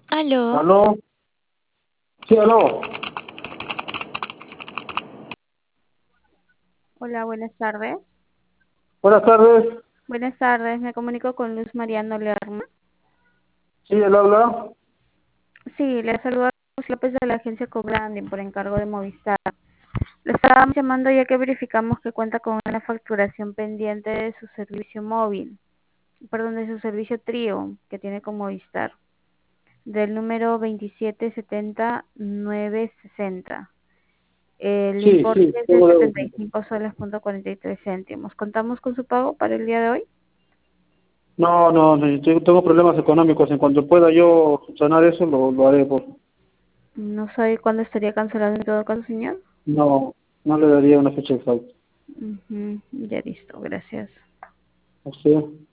Aló, ¿Aló? Sí, aló. hola, buenas tardes. Buenas tardes. Buenas tardes, me comunico con Luz Mariano Lerma. Sí, él habla. Sí, le saluda Luz López de la agencia Cobranding por encargo de Movistar. Le estábamos llamando ya que verificamos que cuenta con una facturación pendiente de su servicio móvil, perdón, de su servicio Trio que tiene con Movistar, del número 2770960. El Sí, importe sí, es de tengo setenta deuda. y cinco soles punto 43 céntimos. ¿Contamos con su pago para el día de hoy? No, no, no, tengo problemas económicos. En cuanto pueda yo sanar eso, lo haré. No sabe cuándo estaría cancelado en todo caso, señor. No, no le daría una fecha exacta. Ujú, ya listo, gracias. ¿A usted?